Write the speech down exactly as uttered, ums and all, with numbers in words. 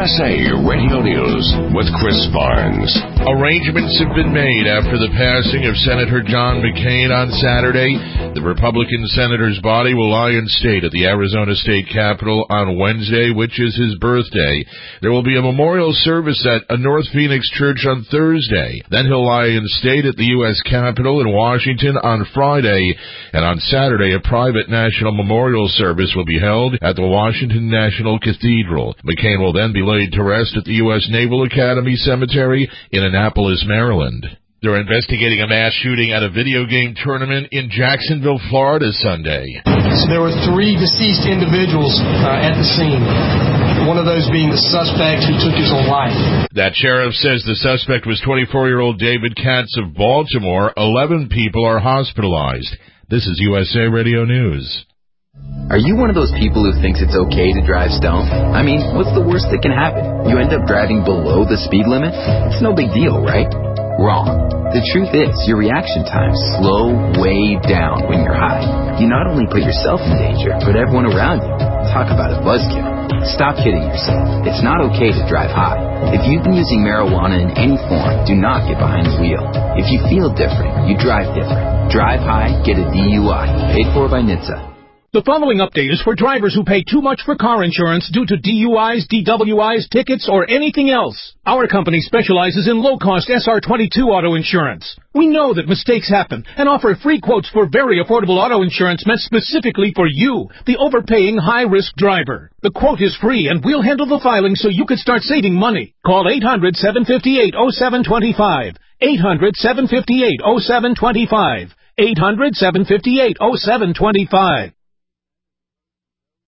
S A Radio News with Chris Barnes. Arrangements have been made after the passing of Senator John McCain on Saturday. The Republican senator's body will lie in state at the Arizona State Capitol on Wednesday, which is his birthday. There will be a memorial service at a North Phoenix church on Thursday. Then he'll lie in state at the U S Capitol in Washington on Friday. And on Saturday, a private national memorial service will be held at the Washington National Cathedral. McCain will then be laid to rest at the U S Naval Academy Cemetery in Annapolis, Maryland. They're investigating a mass shooting at a video game tournament in Jacksonville, Florida, Sunday. So there were three deceased individuals uh, at the scene, one of those being the suspect who took his own life. That sheriff says the suspect was twenty-four-year-old David Katz of Baltimore. Eleven people are hospitalized. This is U S A Radio News. Are you one of those people who thinks it's okay to drive stoned? I mean, what's the worst that can happen? You end up driving below the speed limit? It's no big deal, right? Wrong. The truth is, your reaction times slow way down when you're high. You not only put yourself in danger, but everyone around you. Talk about a buzzkill. Stop kidding yourself. It's not okay to drive high. If you've been using marijuana in any form, do not get behind the wheel. If you feel different, you drive different. Drive high, get a D U I. Paid for by N H T S A. The following update is for drivers who pay too much for car insurance due to D U Is, D W Is, tickets, or anything else. Our company specializes in low-cost S R twenty-two auto insurance. We know that mistakes happen and offer free quotes for very affordable auto insurance meant specifically for you, the overpaying high-risk driver. The quote is free, and we'll handle the filing so you can start saving money. Call eight hundred, seven five eight, oh seven two five. eight hundred, seven five eight, oh seven two five. eight hundred, seven five eight, oh seven two five.